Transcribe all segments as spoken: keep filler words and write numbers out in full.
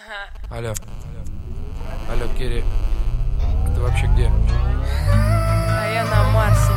Алло. Алло, Кири. А ты вообще где? А я на Марсе.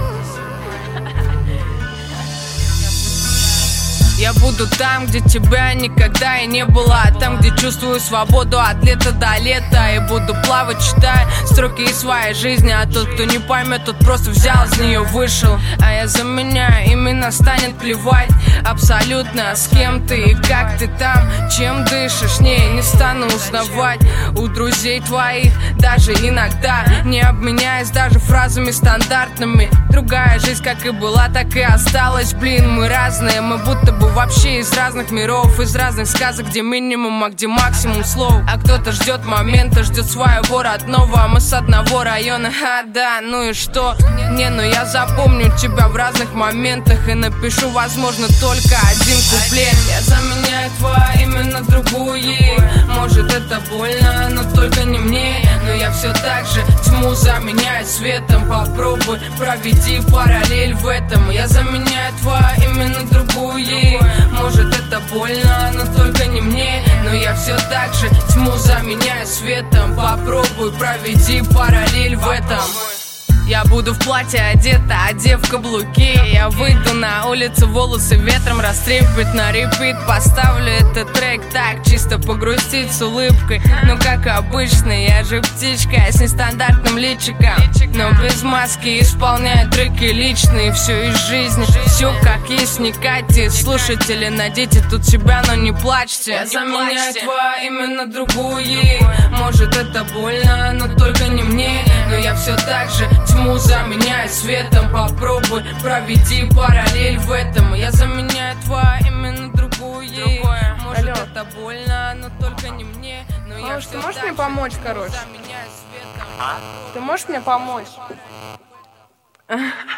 Я буду там, где тебя никогда и не было. Там, где чувствую свободу от лета до лета. И буду плавать, читая строки из своей жизни. А тот, кто не поймет, тот просто взял, из нее вышел. А я заменяю, именно станет плевать абсолютно, с кем ты и как ты там, чем дышишь. Не, не стану узнавать у друзей твоих, даже иногда, не обменяясь даже фразами стандартными. Другая жизнь как и была, так и осталась. Блин, мы разные, мы будто бы вообще из разных миров, из разных сказок, где минимум, а где максимум слов. А кто-то ждет момента, ждет своего родного, а мы с одного района, а да, ну и что? Не, ну я запомню тебя в разных моментах и напишу, возможно, только один куплет. Я заменяю твое имя на другую. Может это больно, но только не мне. Но я все так же тьму заменяю светом. Попробуй, проведи параллель в этом. Я заменяю твое имя на другую. Может это больно, но только не мне. Но я все так же тьму заменяю светом. Попробуй, проведи параллель в этом. Я буду в платье одета, одев каблуки. Я выйду на улицу, волосы ветром растрепать. На репит поставлю этот трек так, чисто погрустить с улыбкой. Ну как обычно, я же птичка с нестандартным личиком, но без маски исполняю треки личные. Все из жизни, все как есть, не катите. Слушатели, найдите тут себя, но не плачьте. Я заменяю твое имя на другую. Может это больно, но только не мне. Но я все так же тьму заменяю светом. Попробуй, проведи параллель в этом. Я заменяю твое имя на другую. Другое. Может Алло. Это больно, но только не мне. Но я ты можешь мне помочь, короче? А? Ты можешь мне помочь?